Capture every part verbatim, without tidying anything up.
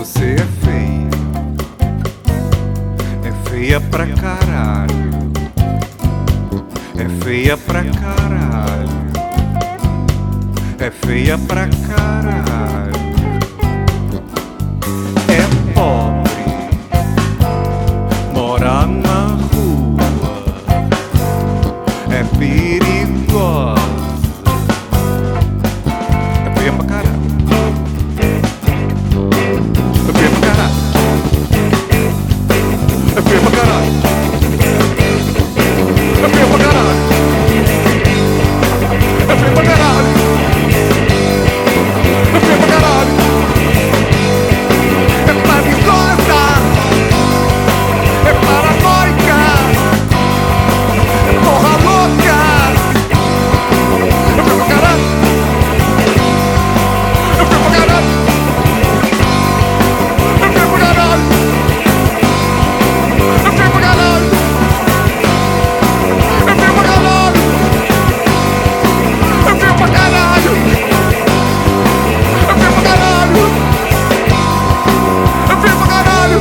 Você é feia, é feia pra caralho, é feia pra caralho, é feia pra caralho. É pobre, mora na rua, é perigosa, é feia pra caralho. É feia pra caralho. É feia pra caralho. É feia pra caralho. É feia pra caralho. É feia pra caralho. É perigosa. É paranoica. É porra louca. É feia pra caralho. É feia pra caralho. É feia pra caralho. É feia pra caralho. É feia pra caralho. É feia pra caralho. É feia pra caralho. É feia pra caralho.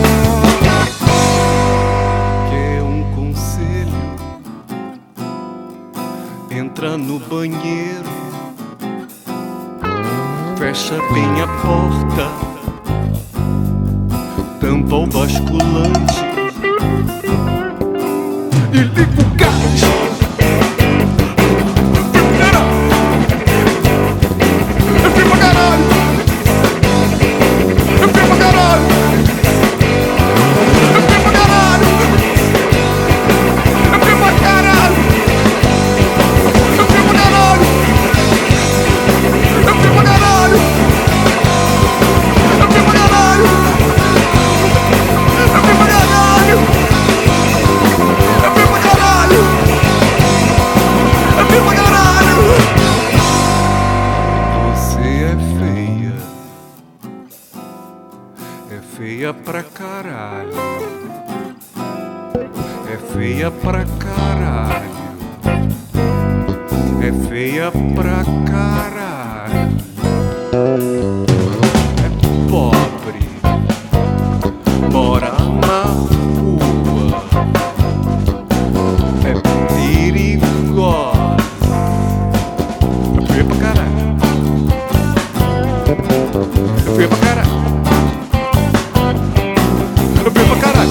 Quer um conselho? Entra no banheiro, fecha bem a porta, tampa o basculante e liga o gás. É feio pra caralho. É feio pra caralho. É feio pra caralho. É feio pra caralho. É feio pra caralho. É feio pra caralho. É feio pra caralho. É feio pra caralho. É feio pra caralho. É feio pra caralho. Você é feia. É feia pra caralho. É feia pra caralho. É feia pra caralho. É pobre, mora na rua, é perigosa, é feia pra caralho. É feia pra caralho. É feia pra caralho.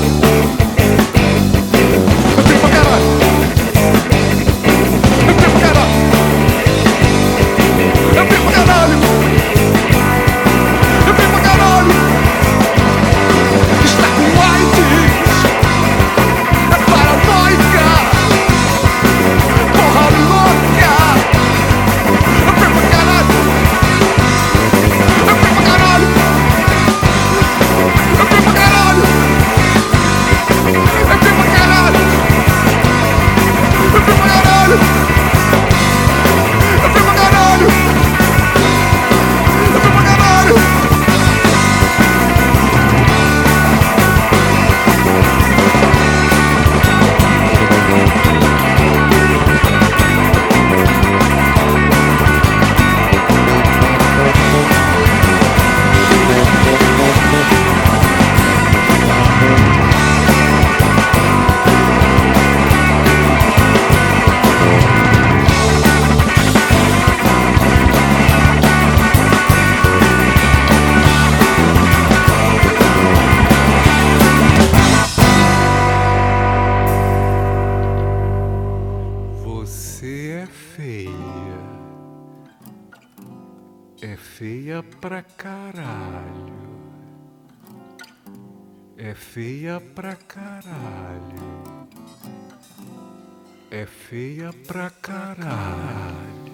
É feia pra caralho. É feia pra caralho. É feia pra caralho. É feia pra caralho. Está com AIDS. É paranoica. Porra louca. É feia pra caralho. É feia pra caralho. É feia pra caralho. É feia pra caralho. É feia pra caralho. É feia pra caralho. É feia pra caralho. Você é feia. É feia pra caralho. É feia pra caralho. É feia pra caralho.